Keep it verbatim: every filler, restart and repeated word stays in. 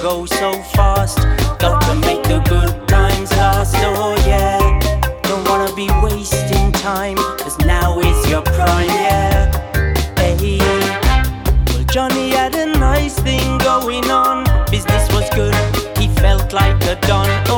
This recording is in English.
go so fast. Got to make the good times last, oh yeah. Don't wanna be wasting time, cause now is your prime, yeah. Hey, well Johnny had a nice thing going on. Business was good, he felt like a don.